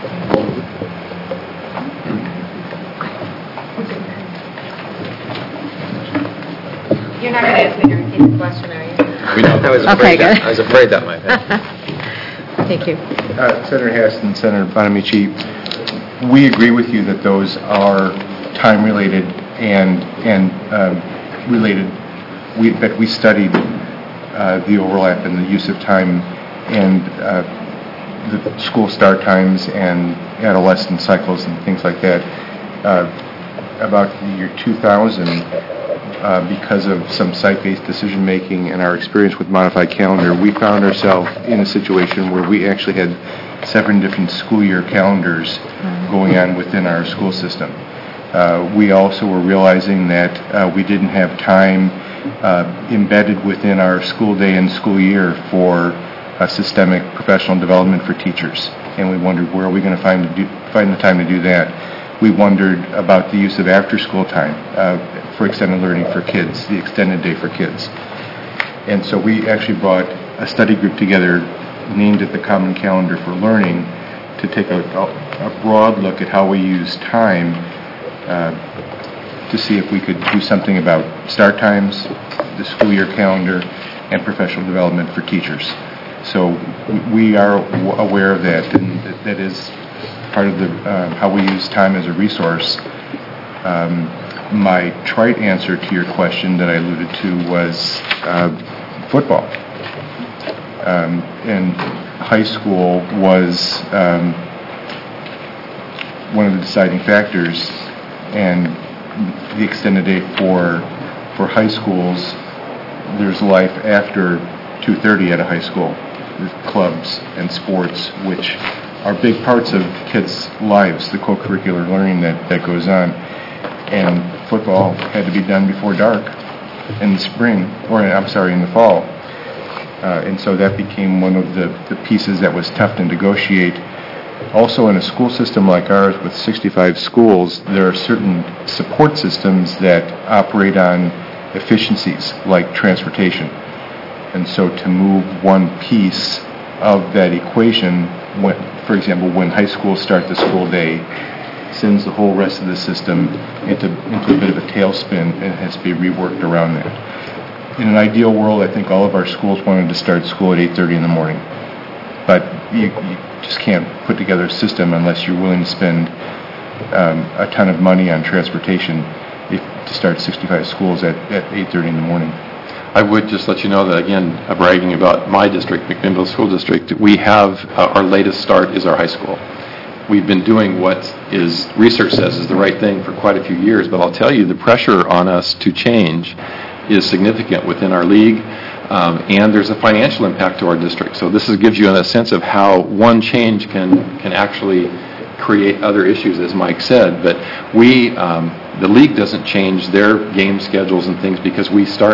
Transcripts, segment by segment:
You're not going to ask me to repeat the question, are you? I was afraid that might happen. Thank you. Senator Hassan, Senator Bonamici, we agree with you that those are time-related and related. We studied the overlap in the use of time and the school start times and adolescent cycles and things like that. About the year 2000, because of some site-based decision-making and our experience with modified calendar, we found ourselves in a situation where we actually had 7 different school year calendars going on within our school system. We also were realizing that we didn't have time embedded within our school day and school year for systemic professional development for teachers, and we wondered where are we going to find the time to do that. We wondered about the use of after-school time for extended learning for kids, the extended day for kids. And so we actually brought a study group together named it the Common Calendar for Learning to take a broad look at how we use time to see if we could do something about start times, the school year calendar, and professional development for teachers. So we are aware of that, and that is part of the how we use time as a resource. My trite answer to your question that I alluded to was football. And high school was one of the deciding factors, and the extended day for high schools, there's life after 2:30 at a high school. There's clubs and sports, which are big parts of kids' lives, the co-curricular learning that goes on. And football had to be done before dark in the spring, in the fall. And so that became one of the pieces that was tough to negotiate. Also, in a school system like ours with 65 schools, there are certain support systems that operate on efficiencies, like transportation. And so to move one piece of that equation, for example, when high schools start the school day, sends the whole rest of the system into a bit of a tailspin and has to be reworked around that. In an ideal world, I think all of our schools wanted to start school at 8:30 in the morning. But you just can't put together a system unless you're willing to spend a ton of money on transportation to start 65 schools at 8:30 in the morning. I would just let you know that, again, bragging about my district, McMinnville School District, we have our latest start is our high school. We've been doing what research says is the right thing for quite a few years, but I'll tell you the pressure on us to change is significant within our league, and there's a financial impact to our district. So this gives you a sense of how one change can actually create other issues, as Mike said. But the league doesn't change their game schedules and things because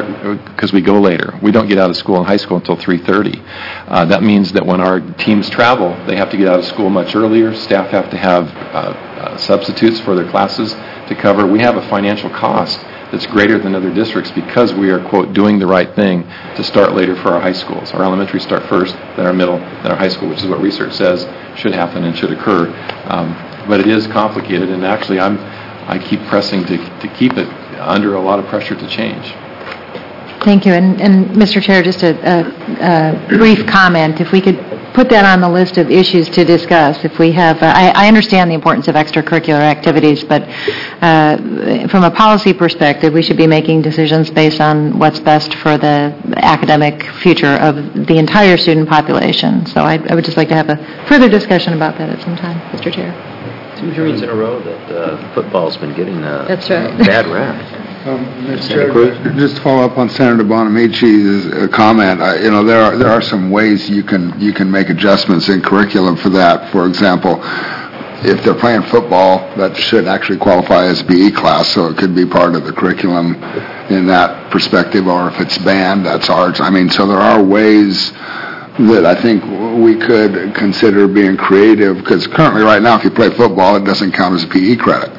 we go later. We don't get out of school in high school until 3:30. That means that when our teams travel, they have to get out of school much earlier. Staff have to have substitutes for their classes to cover. We have a financial cost that's greater than other districts because we are, quote, doing the right thing to start later for our high schools. Our elementary start first, then our middle, then our high school, which is what research says should happen and should occur. But it is complicated, and actually I keep pressing to keep it under a lot of pressure to change. Thank you. And Mr. Chair, just a brief comment. If we could put that on the list of issues to discuss. If we have, I understand the importance of extracurricular activities, but from a policy perspective, we should be making decisions based on what's best for the academic future of the entire student population. So I would just like to have a further discussion about that at some time, Mr. Chair. 2 hearings in a row that football's been getting That's right. bad rap. Mr. Chair, just to follow up on Senator Bonamici's comment, there are some ways you can make adjustments in curriculum for that. For example, if they're playing football, that should actually qualify as a PE class, so it could be part of the curriculum in that perspective. Or if it's band, that's arts. I mean, so there are ways that I think we could consider being creative, because currently right now if you play football it doesn't count as a PE credit.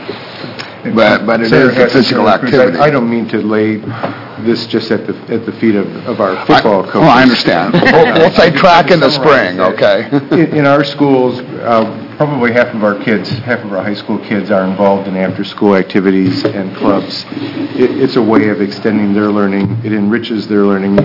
But it is a physical activity. I don't mean to lay this just at the feet of our football coaches. I understand. We'll say track in the spring, okay? In our schools, probably half of our high school kids are involved in after-school activities and clubs. It's a way of extending their learning. It enriches their learning.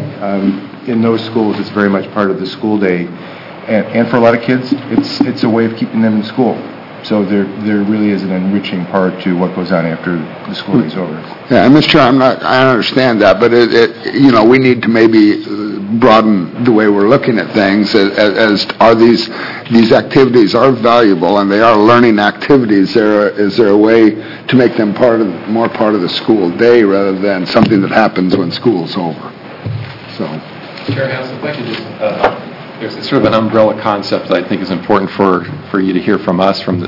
In those schools, it's very much part of the school day. And for a lot of kids, it's a way of keeping them in school. So there really is an enriching part to what goes on after the school day is over. Yeah, and Mr. Chair, I understand that, but we need to maybe broaden the way we're looking at things as are these activities are valuable and they are learning activities. Is there a way to make them more part of the school day rather than something that happens when school's over? So, Chair Hanson, if I could just there's sort of an umbrella concept that I think is important for you to hear from us from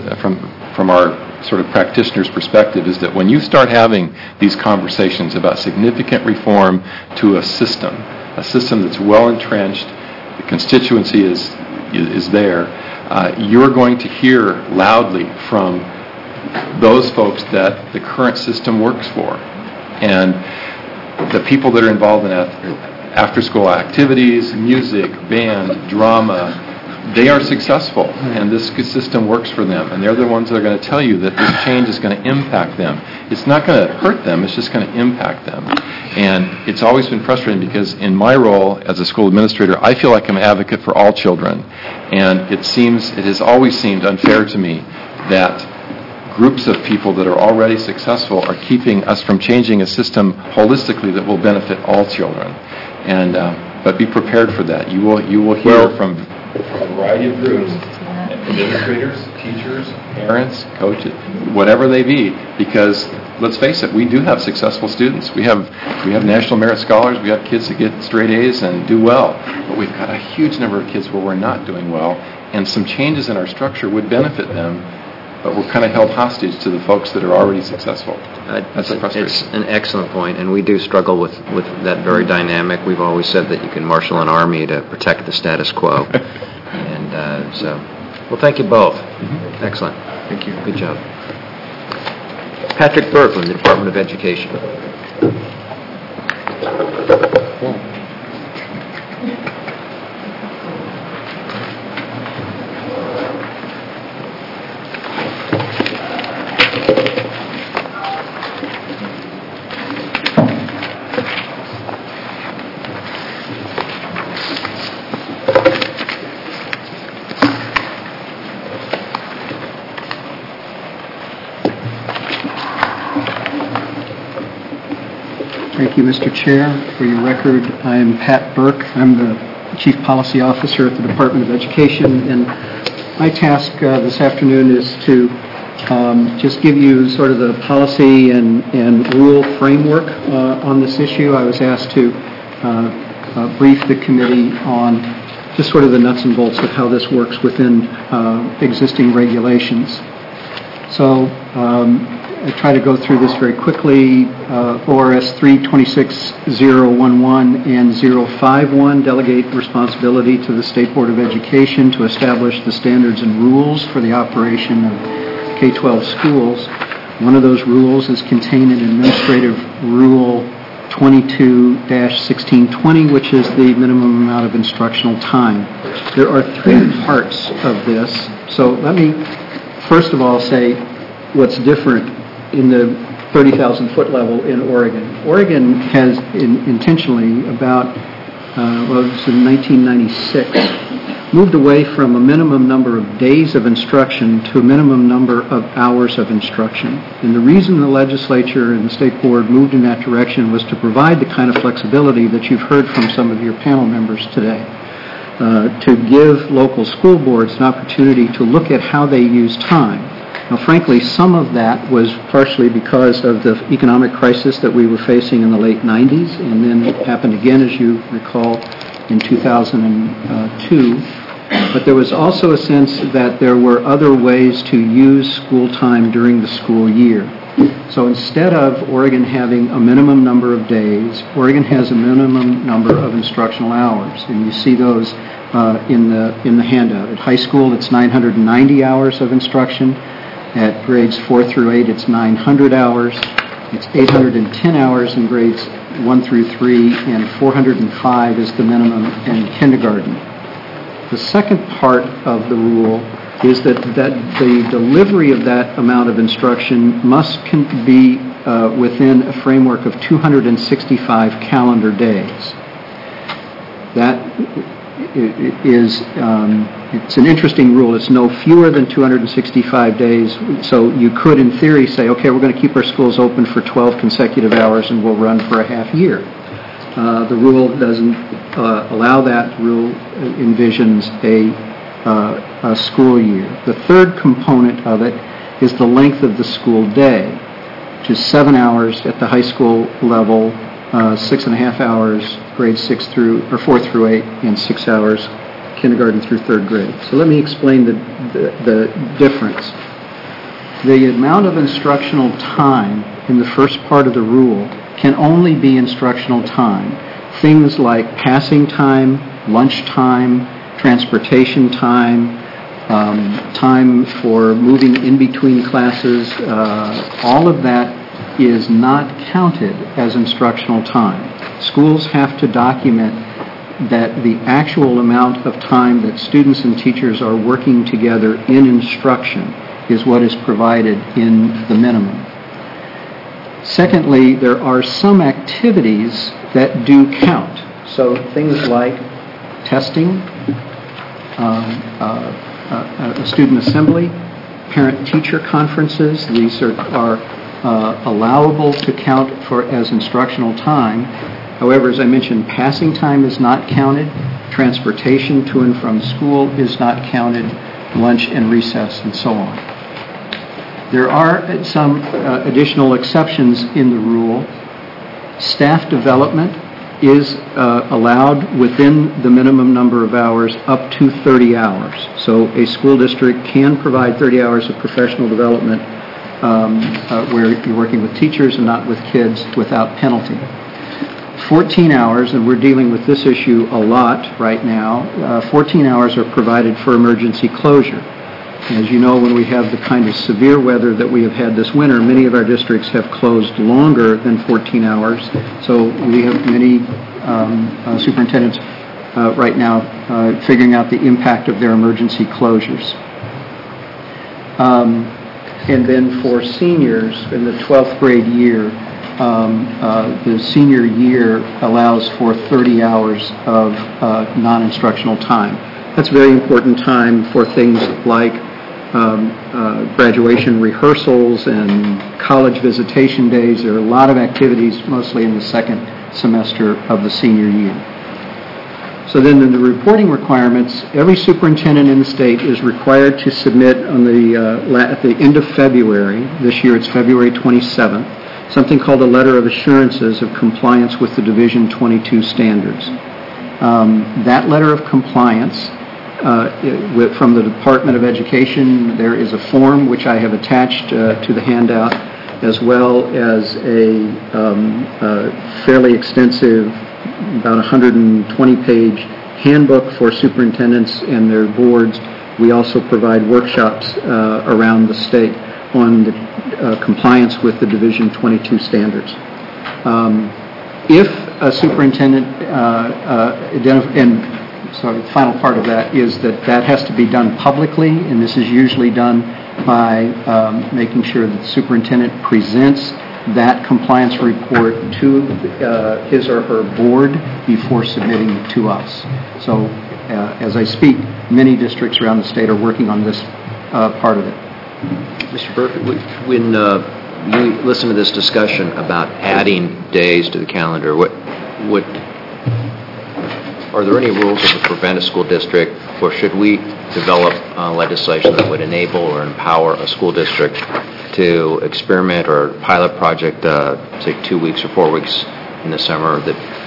our sort of practitioner's perspective, is that when you start having these conversations about significant reform to a system that's well entrenched, the constituency is there, you're going to hear loudly from those folks that the current system works for. And the people that are involved in after-school activities, music, band, drama, they are successful, and this system works for them, and they're the ones that are going to tell you that this change is going to impact them. It's not going to hurt them, it's just going to impact them. And it's always been frustrating because in my role as a school administrator, I feel like I'm an advocate for all children, and it has always seemed unfair to me that groups of people that are already successful are keeping us from changing a system holistically that will benefit all children. And but be prepared for that. You will hear from a variety of groups, administrators, teachers, parents, coaches, whatever they be, because let's face it, we do have successful students. We have National Merit Scholars, we have kids that get straight A's and do well, but we've got a huge number of kids where we're not doing well, and some changes in our structure would benefit them, but we're kind of held hostage to the folks that are already successful. That's frustrating. It's an excellent point, and we do struggle with that very dynamic. We've always said that you can marshal an army to protect the status quo. And well, thank you both. Mm-hmm. Excellent. Thank you. Good job. Patrick Burke from the Department of Education. Thank you, Mr. Chair. For your record, I am Pat Burke. I'm the Chief Policy Officer at the Department of Education, and my task this afternoon is to just give you sort of the policy and rule framework on this issue. I was asked to brief the committee on just sort of the nuts and bolts of how this works within existing regulations. So I try to go through this very quickly. ORS 326.011 and 051 delegate responsibility to the State Board of Education to establish the standards and rules for the operation of K-12 schools. One of those rules is contained in Administrative Rule 22-1620, which is the minimum amount of instructional time. There are three parts of this. So let me first of all say what's different in the 30,000-foot level in Oregon. Oregon has intentionally about, it was in 1996, moved away from a minimum number of days of instruction to a minimum number of hours of instruction. And the reason the legislature and the state board moved in that direction was to provide the kind of flexibility that you've heard from some of your panel members today, to give local school boards an opportunity to look at how they use time. Now, frankly, some of that was partially because of the economic crisis that we were facing in the late 90s, and then it happened again, as you recall, in 2002. But there was also a sense that there were other ways to use school time during the school year. So instead of Oregon having a minimum number of days, Oregon has a minimum number of instructional hours, and you see those in the handout. At high school, it's 990 hours of instruction. At grades 4 through 8, it's 900 hours. It's 810 hours in grades 1 through 3, and 405 is the minimum in kindergarten. The second part of the rule is that the delivery of that amount of instruction must be within a framework of 265 calendar days. That is, it's an interesting rule. It's no fewer than 265 days, so you could, in theory, say, okay, we're going to keep our schools open for 12 consecutive hours and we'll run for a half year. The rule doesn't allow that. The rule envisions a school year. The third component of it is the length of the school day, which is 7 hours at the high school level, 6.5 hours grades 4 through 8, and 6 hours kindergarten through third grade. So let me explain the difference. The amount of instructional time in the first part of the rule can only be instructional time. Things like passing time, lunch time, transportation time, time for moving in between classes, all of that is not counted as instructional time. Schools have to document that the actual amount of time that students and teachers are working together in instruction is what is provided in the minimum. Secondly, there are some activities that do count. So things like testing, a student assembly, parent-teacher conferences. These are allowable to count as instructional time. However, as I mentioned, passing time is not counted. Transportation to and from school is not counted. Lunch and recess and so on. There are some additional exceptions in the rule. Staff development is allowed within the minimum number of hours up to 30 hours. So a school district can provide 30 hours of professional development where you're working with teachers and not with kids without penalty. 14 hours, and we're dealing with this issue a lot right now, 14 hours are provided for emergency closure. As you know, when we have the kind of severe weather that we have had this winter, many of our districts have closed longer than 14 hours. So we have many superintendents right now figuring out the impact of their emergency closures. And then for seniors in the 12th grade year, the senior year allows for 30 hours of non-instructional time. That's very important time for things like graduation rehearsals and college visitation days. There are a lot of activities, mostly in the second semester of the senior year. So then in the reporting requirements, every superintendent in the state is required to submit on at the end of February, this year it's February 27th, something called a letter of assurances of compliance with the Division 22 standards. That letter of compliance from the Department of Education, there is a form which I have attached to the handout, as well as a fairly extensive, about 120-page handbook for superintendents and their boards. We also provide workshops around the state on the compliance with the Division 22 standards. If a superintendent, so the final part of that is that has to be done publicly, and this is usually done by making sure that the superintendent presents that compliance report to his or her board before submitting it to us. So as I speak, many districts around the state are working on this part of it. Mr. Burke, when you listen to this discussion about adding days to the calendar, are there any rules that would prevent a school district, or should we develop legislation that would enable or empower a school district to experiment or pilot project, say 2 weeks or 4 weeks in the summer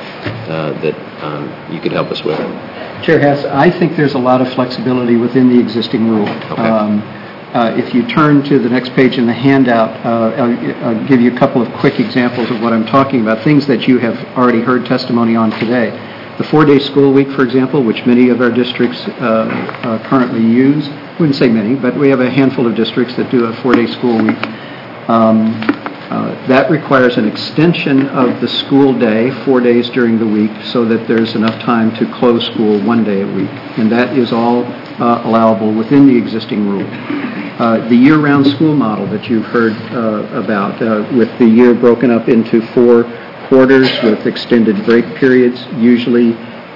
that you could help us with? Chair Hess, I think there's a lot of flexibility within the existing rule. Okay. If you turn to the next page in the handout, I'll give you a couple of quick examples of what I'm talking about, things that you have already heard testimony on today. The 4-day school week, for example, which many of our districts currently use, I wouldn't say many, but we have a handful of districts that do a 4-day school week. That requires an extension of the school day 4 days during the week so that there's enough time to close school 1 day a week. And that is all allowable within the existing rule. The year-round school model that you've heard about, with the year broken up into 4 quarters with extended break periods, usually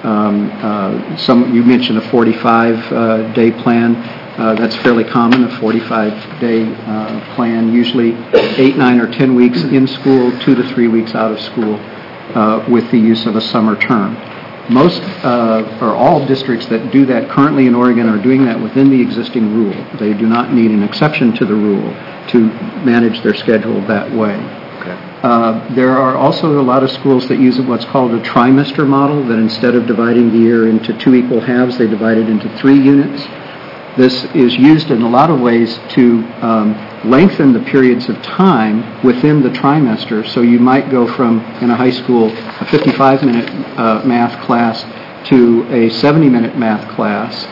you mentioned a 45-day plan. That's fairly common, a 45-day plan, usually 8, 9, or 10 weeks in school, 2 to 3 weeks out of school, with the use of a summer term. Most or all districts that do that currently in Oregon are doing that within the existing rule. They do not need an exception to the rule to manage their schedule that way. There are also a lot of schools that use what's called a trimester model, that instead of dividing the year into 2 equal halves, they divide it into 3 units. This is used in a lot of ways to lengthen the periods of time within the trimester. So you might go from, in a high school, a 55-minute math class to a 70-minute math class,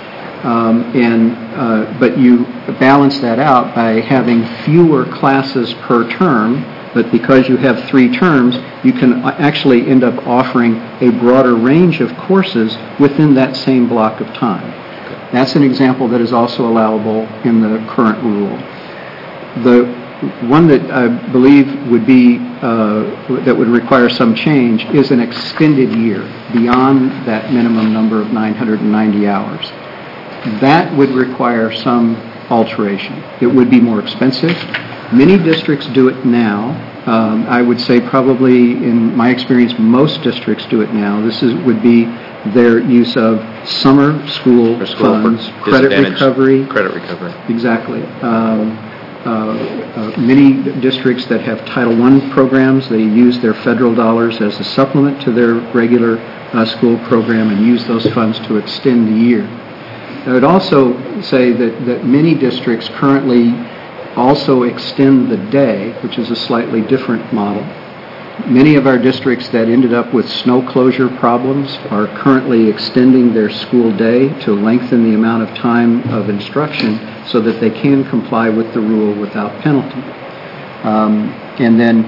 but you balance that out by having fewer classes per term. But because you have 3 terms, you can actually end up offering a broader range of courses within that same block of time. That's an example that is also allowable in the current rule. The one that I believe would be that would require some change is an extended year beyond that minimum number of 990 hours. That would require some alteration. It would be more expensive. Many districts do it now. I would say probably, in my experience, most districts do it now. This would be their use of summer school funds, credit recovery. Credit recovery. Exactly. Many districts that have Title I programs, they use their federal dollars as a supplement to their regular school program and use those funds to extend the year. I would also say that many districts currently also extend the day, which is a slightly different model. Many of our districts that ended up with snow closure problems are currently extending their school day to lengthen the amount of time of instruction so that they can comply with the rule without penalty. And then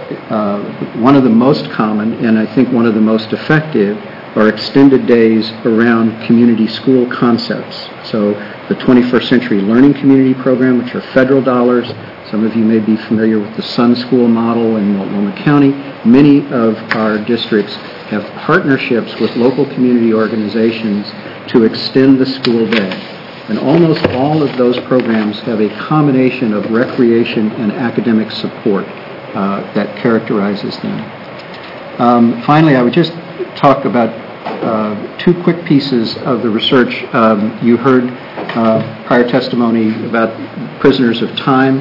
one of the most common, and I think one of the most effective, are extended days around community school concepts. So the 21st Century Learning Community Program, which are federal dollars. Some of you may be familiar with the Sun School model in Multnomah County. Many of our districts have partnerships with local community organizations to extend the school day. And almost all of those programs have a combination of recreation and academic support that characterizes them. Finally, I would just talk about 2 quick pieces of the research. You heard prior testimony about prisoners of time.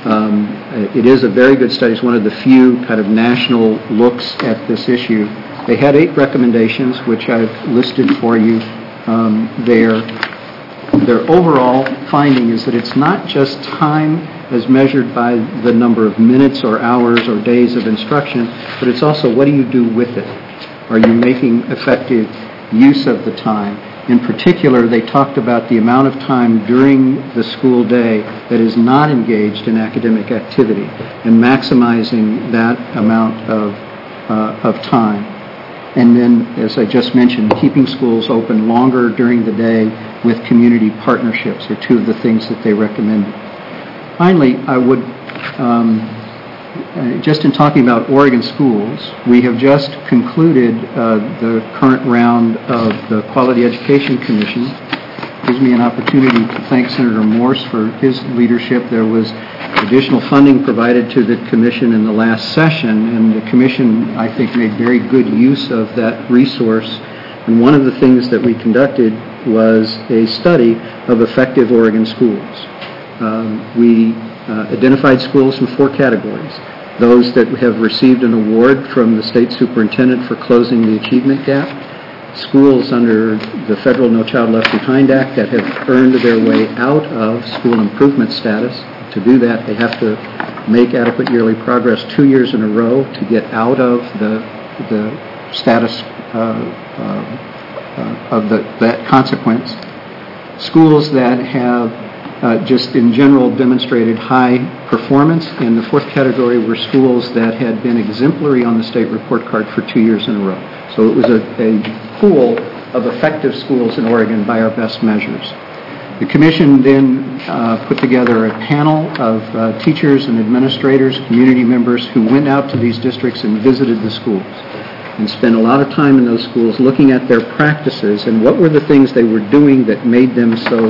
It is a very good study. It's one of the few kind of national looks at this issue. They had 8 recommendations, which I've listed for you there. Their overall finding is that it's not just time as measured by the number of minutes or hours or days of instruction, but it's also what do you do with it? Are you making effective use of the time? In particular, they talked about the amount of time during the school day that is not engaged in academic activity and maximizing that amount of time. And then, as I just mentioned, keeping schools open longer during the day with community partnerships are 2 of the things that they recommended. Finally, I would, just in talking about Oregon schools, we have just concluded the current round of the Quality Education Commission. It gives me an opportunity to thank Senator Morse for his leadership. There was additional funding provided to the commission in the last session, and the commission, I think, made very good use of that resource. And one of the things that we conducted was a study of effective Oregon schools. We identified schools in 4 categories. Those that have received an award from the state superintendent for closing the achievement gap, schools under the federal No Child Left Behind Act that have earned their way out of school improvement status. To do that, they have to make adequate yearly progress 2 years in a row to get out of the status of that consequence. Schools that have just in general demonstrated high performance. And the 4th category were schools that had been exemplary on the state report card for 2 years in a row. So it was a pool of effective schools in Oregon by our best measures. The commission then put together a panel of teachers and administrators, community members who went out to these districts and visited the schools and spent a lot of time in those schools looking at their practices and what were the things they were doing that made them so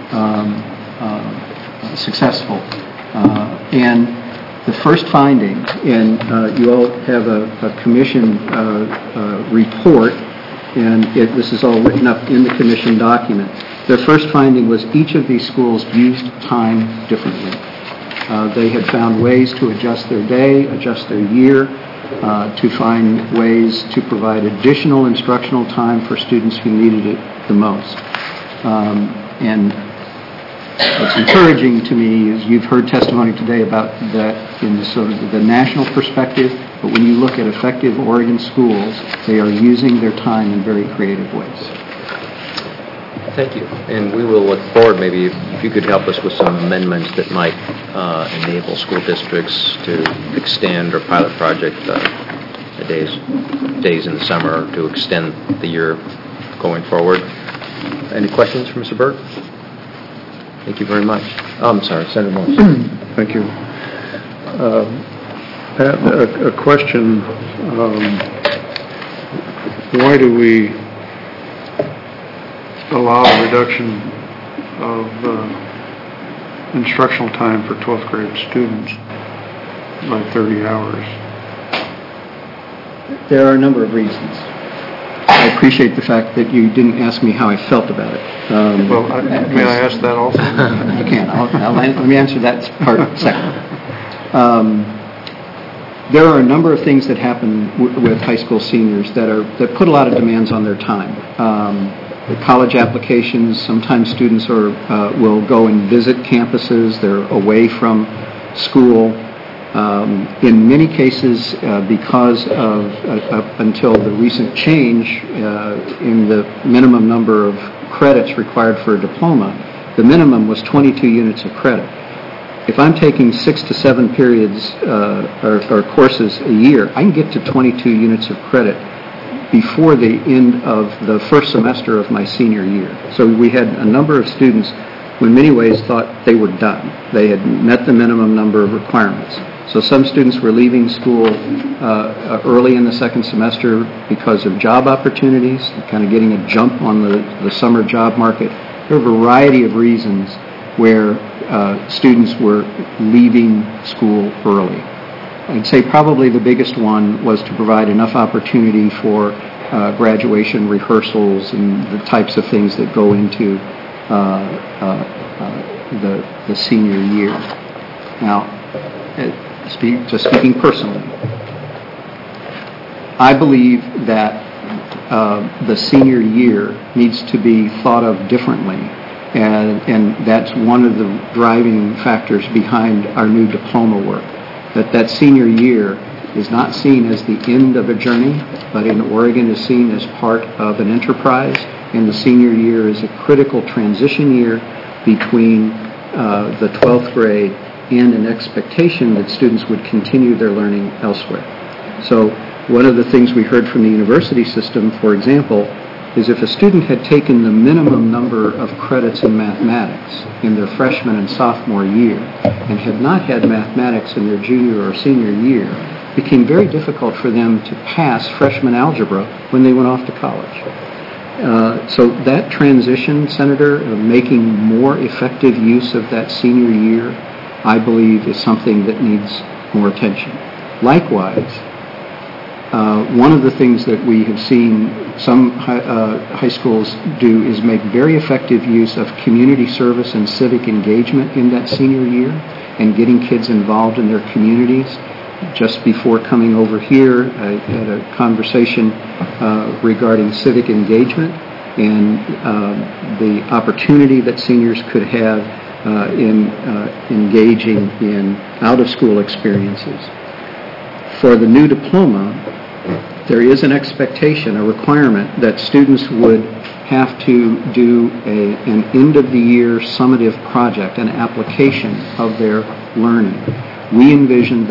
successful. And the first finding, and you all have a commission report, and this is all written up in the commission document. Their first finding was each of these schools used time differently. They had found ways to adjust their day, adjust their year, to find ways to provide additional instructional time for students who needed it the most. And what's encouraging to me is you've heard testimony today about that in the sort of the national perspective, but when you look at effective Oregon schools, they are using their time in very creative ways. Thank you. And we will look forward, maybe if you could help us with some amendments that might enable school districts to extend or pilot project the days in the summer to extend the year going forward. Any questions from Mr. Burke? Thank you very much. I'm sorry, Senator Morris. Thank you. Pat, a question. Why do we allow a reduction of instructional time for 12th grade students by 30 hours? There are a number of reasons. I appreciate the fact that you didn't ask me how I felt about it. May I ask that also? You can. Let me answer that part second. There are a number of things that happen with high school seniors that put a lot of demands on their time. The college applications, sometimes students will go and visit campuses. They're away from school. In many cases, because of until the recent change in the minimum number of credits required for a diploma, the minimum was 22 units of credit. If I'm taking 6 to 7 periods or courses a year, I can get to 22 units of credit before the end of the first semester of my senior year. So we had a number of students who in many ways thought they were done. They had met the minimum number of requirements. So some students were leaving school early in the second semester because of job opportunities, kind of getting a jump on the summer job market. There are a variety of reasons where students were leaving school early. I'd say probably the biggest one was to provide enough opportunity for graduation rehearsals and the types of things that go into the senior year. Now, just speaking personally, I believe that the senior year needs to be thought of differently, and that's one of the driving factors behind our new diploma work. That senior year is not seen as the end of a journey, but in Oregon is seen as part of an enterprise, and the senior year is a critical transition year between the 12th grade and an expectation that students would continue their learning elsewhere. So one of the things we heard from the university system, for example, is if a student had taken the minimum number of credits in mathematics in their freshman and sophomore year and had not had mathematics in their junior or senior year, it became very difficult for them to pass freshman algebra when they went off to college. So that transition, Senator, of making more effective use of that senior year, I believe is something that needs more attention. Likewise, one of the things that we have seen some high schools do is make very effective use of community service and civic engagement in that senior year and getting kids involved in their communities. Just before coming over here, I had a conversation regarding civic engagement and the opportunity that seniors could have in engaging in out-of-school experiences. For the new diploma, there is an expectation, a requirement, that students would have to do an end-of-the-year summative project, an application of their learning. We envision that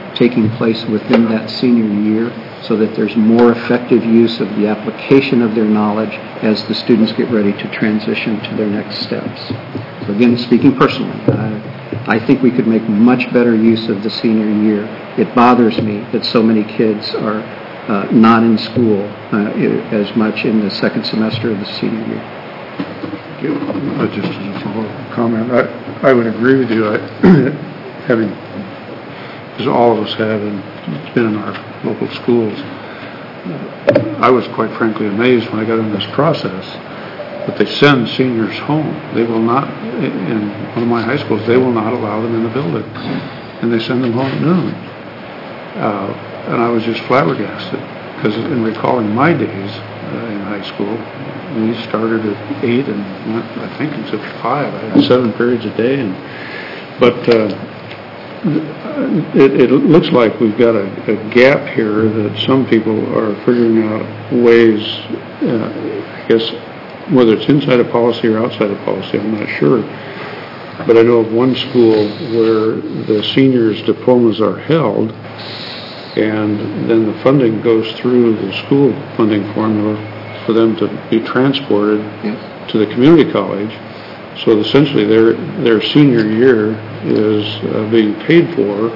taking place within that senior year so that there's more effective use of the application of their knowledge as the students get ready to transition to their next steps. So again, speaking personally, I think we could make much better use of the senior year. It bothers me that so many kids are not in school as much in the second semester of the senior year. Just as a follow-up comment, I would agree with you. Having, as all of us have, and it's been in our local schools, I was quite frankly amazed when I got into this process that they send seniors home. They will not, in one of my high schools, they will not allow them in the building, and they send them home at noon. And I was just flabbergasted, because in recalling my days in high school, we started at 8 and went, I think, until 5. I had 7 periods a day, but it looks like we've got a gap here that some people are figuring out ways, I guess, whether it's inside of policy or outside of policy, I'm not sure. But I know of one school where the seniors' diplomas are held, and then the funding goes through the school funding formula for them to be transported to the community college. So essentially their senior year is being paid for,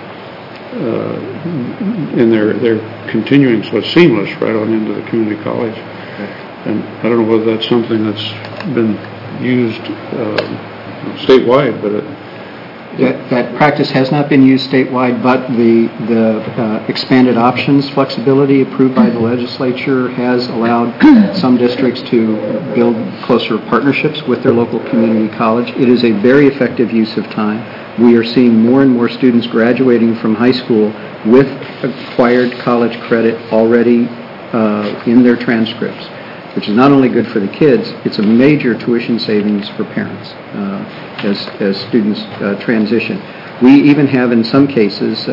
and they're continuing, so it's seamless right on into the community college. And I don't know whether that's something that's been used statewide, but that practice has not been used statewide, but the expanded options flexibility approved by the legislature has allowed some districts to build closer partnerships with their local community college. It is a very effective use of time. We are seeing more and more students graduating from high school with acquired college credit already in their transcripts, which is not only good for the kids, it's a major tuition savings for parents as students transition. We even have, in some cases,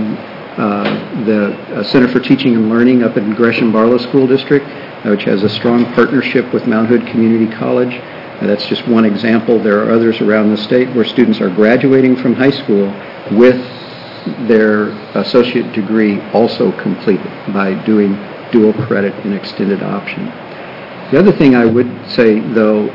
the Center for Teaching and Learning up in Gresham-Barlow School District, which has a strong partnership with Mount Hood Community College. That's just one example. There are others around the state where students are graduating from high school with their associate degree also completed by doing dual credit and extended option. The other thing I would say, though,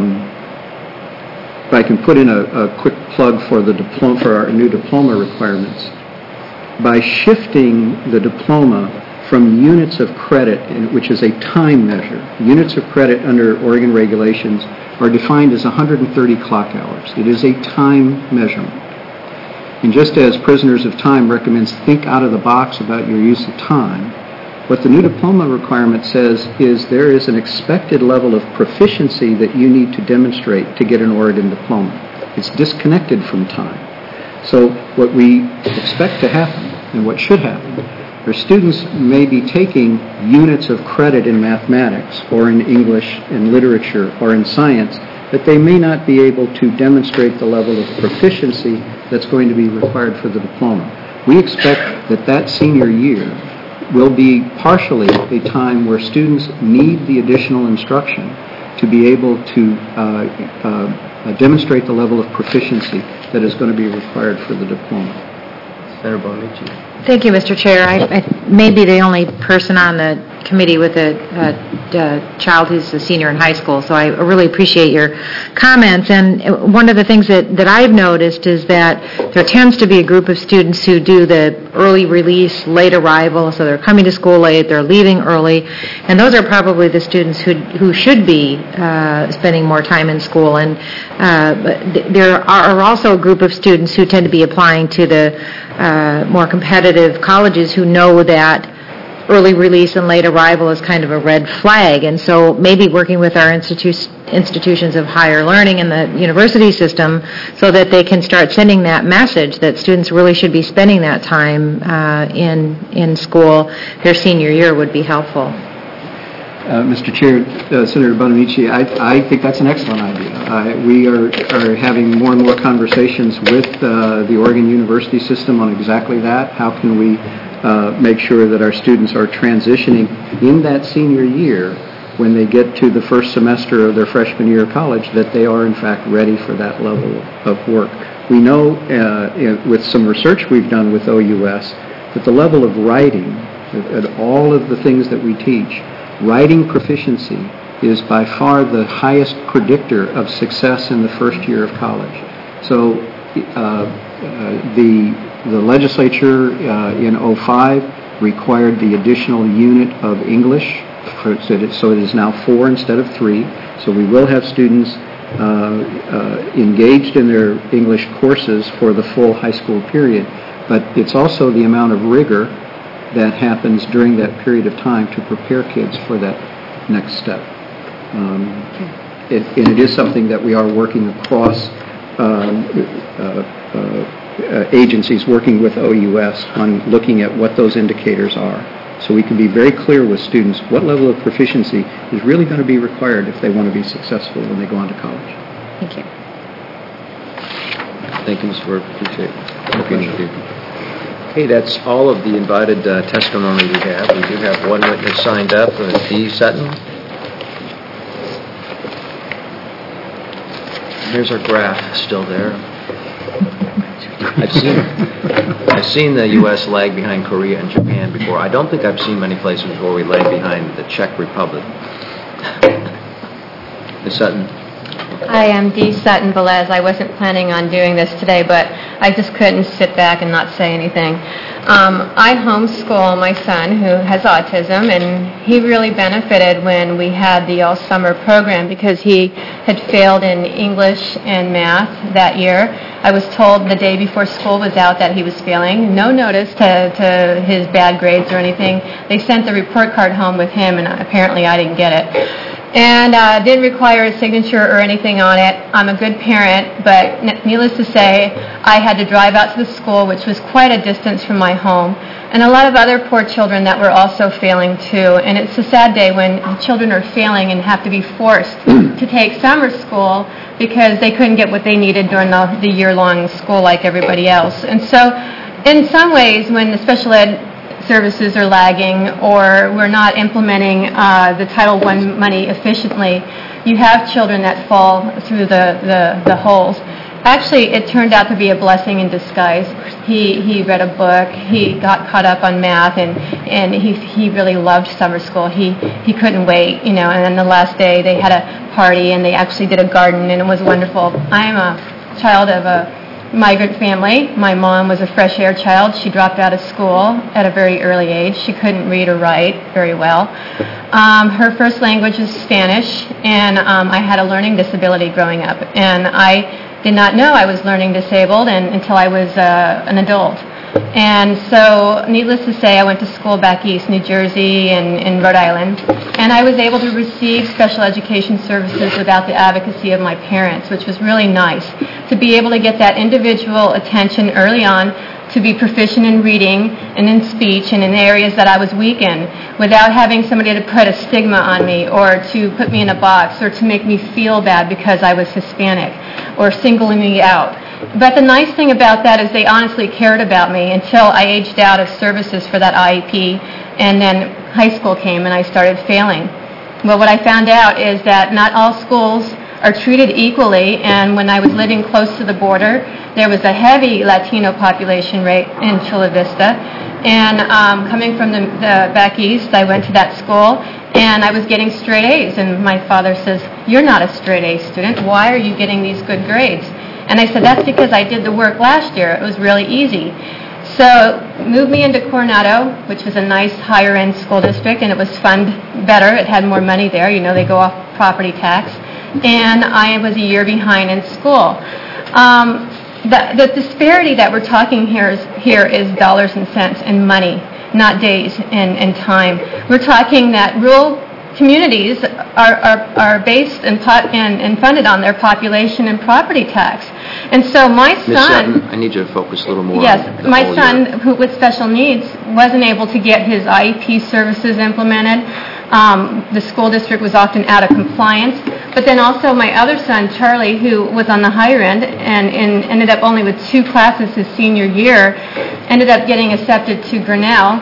if I can put in a quick plug for for our new diploma requirements, by shifting the diploma from units of credit, which is a time measure, units of credit under Oregon regulations are defined as 130 clock hours. It is a time measurement. And just as Prisoners of Time recommends think out of the box about your use of time, what the new diploma requirement says is there is an expected level of proficiency that you need to demonstrate to get an Oregon diploma. It's disconnected from time. So what we expect to happen, and what should happen, are students may be taking units of credit in mathematics or in English and literature or in science, but they may not be able to demonstrate the level of proficiency that's going to be required for the diploma. We expect that senior year will be partially a time where students need the additional instruction to be able to demonstrate the level of proficiency that is going to be required for the diploma. Senator Bonamici. Thank you, Mr. Chair. I may be the only person on the committee with a child who's a senior in high school, so I really appreciate your comments. And one of the things that I've noticed is that there tends to be a group of students who do the early release, late arrival, so they're coming to school late, they're leaving early, and those are probably the students who should be spending more time in school. And but there are also a group of students who tend to be applying to the more competitive colleges who know that early release and late arrival is kind of a red flag. And so maybe working with our institutions of higher learning in the university system so that they can start sending that message that students really should be spending that time in school their senior year would be helpful. Mr. Chair, Senator Bonamici, I think that's an excellent idea. We are having more and more conversations with the Oregon University system on exactly that. How can we make sure that our students are transitioning in that senior year when they get to the first semester of their freshman year of college that they are in fact ready for that level of work. We know with some research we've done with OUS At the level of writing, at all of the things that we teach, writing proficiency is by far the highest predictor of success in the first year of college. So the legislature in '05 required the additional unit of English, so it is now 4 instead of 3. So we will have students engaged in their English courses for the full high school period. But it's also the amount of rigor that happens during that period of time to prepare kids for that next step. And it is something that we are working across agencies, working with OUS on looking at what those indicators are. So we can be very clear with students what level of proficiency is really going to be required if they want to be successful when they go on to college. Thank you. Thank you, Mr. Ward. Appreciate working with you. Okay, that's all of the invited testimony we have. We do have one witness signed up, Dee Sutton. Here's our graph still there. I've seen the U.S. lag behind Korea and Japan before. I don't think I've seen many places where we lag behind the Czech Republic. Ms. Sutton. Hi, I'm Dee Sutton Velez. I wasn't planning on doing this today, but I just couldn't sit back and not say anything. I homeschool my son who has autism, and he really benefited when we had the all-summer program because he had failed in English and math that year. I was told the day before school was out that he was failing. No notice to his bad grades or anything. They sent the report card home with him, and apparently I didn't get it. And didn't require a signature or anything on it. I'm a good parent, but needless to say, I had to drive out to the school, which was quite a distance from my home, and a lot of other poor children that were also failing too. And it's a sad day when children are failing and have to be forced to take summer school because they couldn't get what they needed during the year-long school like everybody else. And so, in some ways, when the special ed services are lagging or we're not implementing the Title I money efficiently, you have children that fall through the holes. Actually, it turned out to be a blessing in disguise. He read a book, he got caught up on math, and he really loved summer school. He couldn't wait, and then the last day they had a party and they actually did a garden and it was wonderful. I'm a child of a migrant family. My mom was a fresh air child. She dropped out of school at a very early age. She couldn't read or write very well. Her first language is Spanish, and I had a learning disability growing up. And I did not know I was learning disabled until I was an adult. And so, needless to say, I went to school back east, New Jersey and Rhode Island, and I was able to receive special education services without the advocacy of my parents, which was really nice, to be able to get that individual attention early on, to be proficient in reading and in speech and in areas that I was weak in, without having somebody to put a stigma on me or to put me in a box or to make me feel bad because I was Hispanic or singling me out. But the nice thing about that is they honestly cared about me until I aged out of services for that IEP, and then high school came and I started failing. Well, what I found out is that not all schools are treated equally, and when I was living close to the border, there was a heavy Latino population rate in Chula Vista, and coming from the back east, I went to that school, and I was getting straight A's, and my father says, "You're not a straight A student. Why are you getting these good grades?" And I said, "That's because I did the work last year. It was really easy." So moved me into Coronado, which was a nice higher-end school district, and it was funded better. It had more money there. They go off property tax. And I was a year behind in school. The disparity that we're talking here is dollars and cents and money, not days and time. We're talking that rural communities are based and funded on their population and property tax. And so my son... Ms. Sutton, I need you to focus a little more yes, on the my whole son, year. who with special needs, wasn't able to get his IEP services implemented. The school district was often out of compliance. But then also my other son, Charlie, who was on the higher end and ended up only with 2 classes his senior year, ended up getting accepted to Grinnell,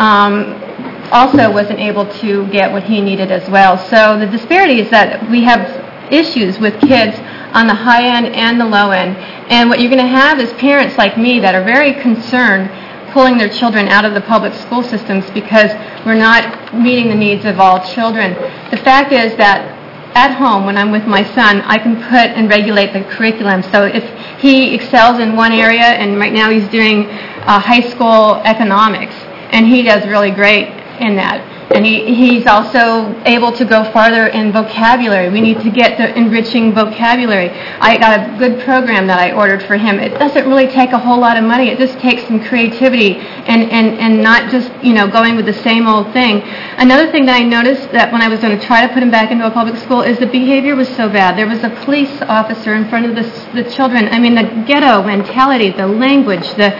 also wasn't able to get what he needed as well. So the disparity is that we have issues with kids on the high end and the low end. And what you're going to have is parents like me that are very concerned pulling their children out of the public school systems because we're not meeting the needs of all children. The fact is that at home, when I'm with my son, I can put and regulate the curriculum. So if he excels in one area, and right now he's doing high school economics, and he does really great in that. And he's also able to go farther in vocabulary. We need to get the enriching vocabulary. I got a good program that I ordered for him. It doesn't really take a whole lot of money. It just takes some creativity and not just, going with the same old thing. Another thing that I noticed that when I was going to try to put him back into a public school is the behavior was so bad. There was a police officer in front of the children. I mean, the ghetto mentality, the language, the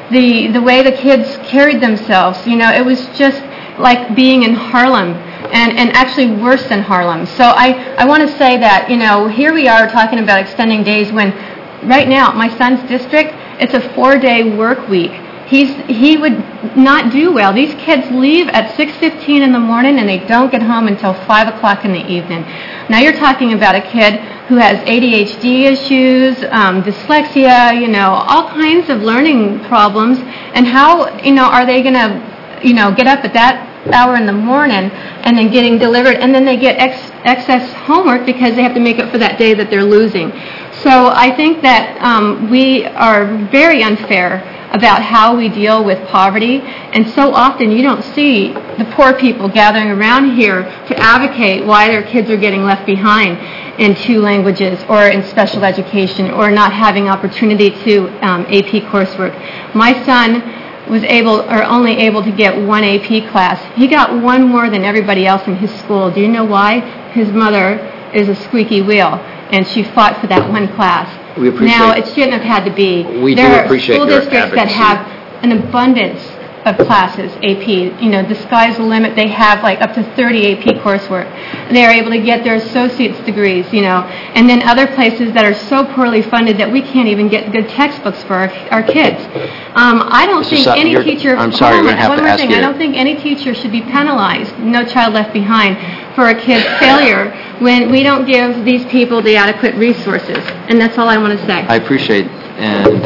way the kids carried themselves, it was just like being in Harlem, and actually worse than Harlem. So I want to say that, here we are talking about extending days when right now, my son's district, it's a 4-day work week. He would not do well. These kids leave at 6:15 in the morning and they don't get home until 5 o'clock in the evening. Now you're talking about a kid who has ADHD issues, dyslexia, all kinds of learning problems, and how, are they going to, get up at that hour in the morning and then getting delivered, and then they get excess homework because they have to make up for that day that they're losing. So I think that we are very unfair about how we deal with poverty, and so often you don't see the poor people gathering around here to advocate why their kids are getting left behind in 2 languages or in special education or not having opportunity to AP coursework. My son was only able to get 1 AP class. He got 1 more than everybody else in his school. Do you know why? His mother is a squeaky wheel, and she fought for that 1 class. We appreciate. Now, it shouldn't have had to be. We do appreciate your There are school districts that advocacy. have an abundance of classes, AP. The sky's the limit. They have like up to 30 AP coursework. They are able to get their associate's degrees, And then other places that are so poorly funded that we can't even get good textbooks for our kids. I don't think any teacher... I'm sorry, we're going to have to ask you. I don't think any teacher should be penalized, no child left behind, for a kid's failure when we don't give these people the adequate resources. And that's all I want to say. I appreciate, and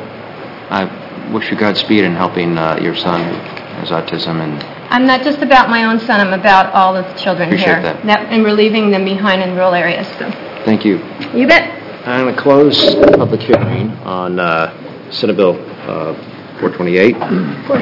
I wish you Godspeed in helping your son who has autism. And I'm not just about my own son, I'm about all of the children appreciate here. that. And we're leaving them behind in rural areas. So. Thank you. You bet. I'm going to close the public hearing on Senate Bill 428.